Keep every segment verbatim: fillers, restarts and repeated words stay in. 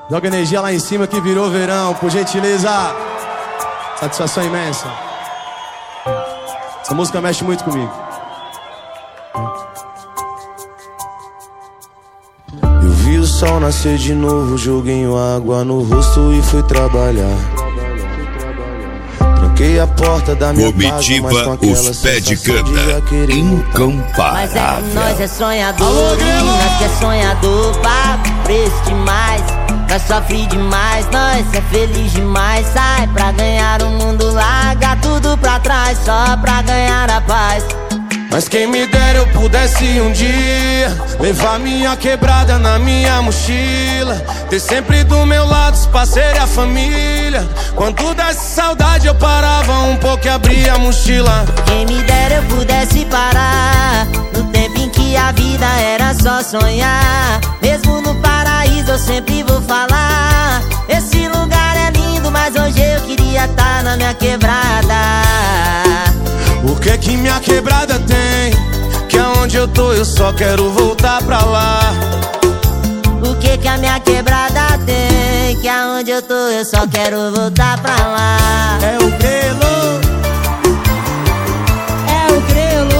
Joga energia lá em cima que virou verão, por gentileza. Satisfação imensa. Essa música mexe muito comigo. Eu vi o sol nascer de novo, joguei água no rosto e fui trabalhar. Tranquei a porta da minha Comitiva, casa, mas com aquela os pé de sensação cana, já querer incomparável. Mas é que nós é sonhador, nós que é sonhador, papo preço demais. Nós sofre demais, nós é feliz demais. Sai pra ganhar o mundo, larga tudo pra trás, só pra ganhar a paz. Mas quem me dera eu pudesse um dia levar minha quebrada na minha mochila, ter sempre do meu lado os parceiros e a família. Quando desse saudade eu parava um pouco e abria a mochila. Quem me dera eu pudesse parar no tempo em que a vida era só sonhar. Mesmo no paraíso eu sempre vou falar, esse lugar é lindo, mas hoje eu queria estar na minha quebrada. O que que minha quebrada tem? Que aonde eu tô eu só quero voltar pra lá. O que que a minha quebrada tem? Que aonde eu tô eu só quero voltar pra lá. É o grelo, É o grelo.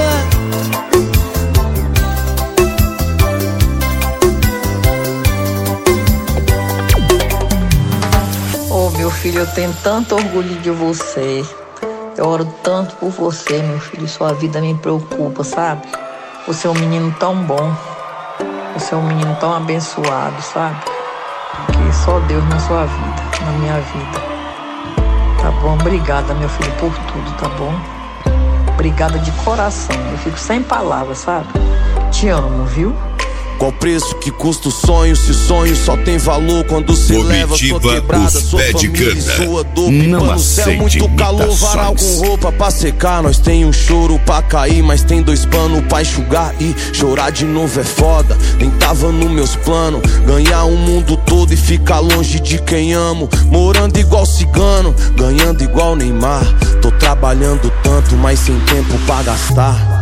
Oh, meu filho, eu tenho tanto orgulho de você. Eu oro tanto por você, meu filho. Sua vida me preocupa, sabe? Você é um menino tão bom. Você é um menino tão abençoado, sabe? Que só Deus na sua vida, na minha vida. Tá bom? Obrigada, meu filho, por tudo, tá bom? Obrigada de coração. Eu fico sem palavras, sabe? Te amo, viu? Qual preço que custa o sonho? Se sonho só tem valor quando se leva sua quebrada, sua família e sua dor. Pipa no céu, muito calor, varal com roupa pra secar. Nós tem um choro pra cair, mas tem dois panos pra enxugar. E chorar de novo é foda, nem tava nos meus planos. Ganhar o mundo todo e ficar longe de quem amo. Morando igual cigano, ganhando igual Neymar. Tô trabalhando tanto, mas sem tempo pra gastar.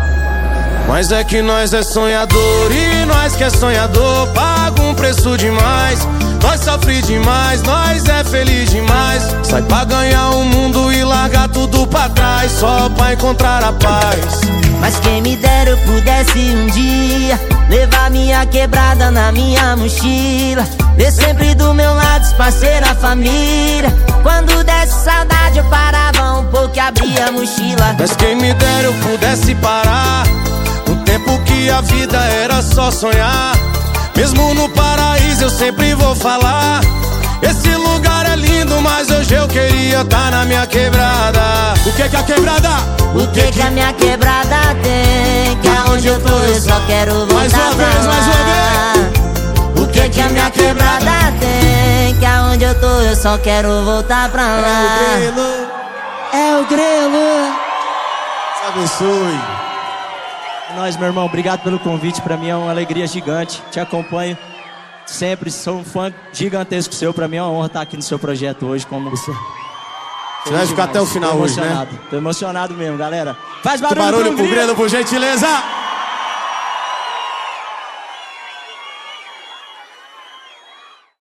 Mas é que nós é sonhador e nós que é sonhador paga um preço demais. Nós sofre demais, nós é feliz demais. Sai pra ganhar o mundo e largar tudo pra trás, só pra encontrar a paz. Mas quem me dera eu pudesse um dia levar minha quebrada na minha mochila, ter sempre do meu lado os parceiros, a família. Quando desse saudade eu parava um pouco e abria a mochila. Mas quem me dera eu pudesse parar no tempo que a vida era só sonhar. Mesmo no paraíso eu sempre vou falar, esse lugar é lindo, mas hoje eu queria estar na minha quebrada. o que que a quebrada? O que que a minha quebrada tem? Que aonde eu tô eu só quero voltar Mais uma pra vez, mais uma lá. O que que a minha quebrada tem? Que aonde eu tô eu só quero voltar pra lá. É o grelo, É o grelo. te abençoe. É nóis, meu irmão, obrigado pelo convite, pra mim é uma alegria gigante, te acompanho sempre, sou um fã gigantesco seu, pra mim é uma honra estar aqui no seu projeto hoje. Como Você Você vai ficar até o final Tô hoje, né? emocionado, tô emocionado mesmo, galera. Faz barulho, Barulho pro pro grilo. grelo, por gentileza.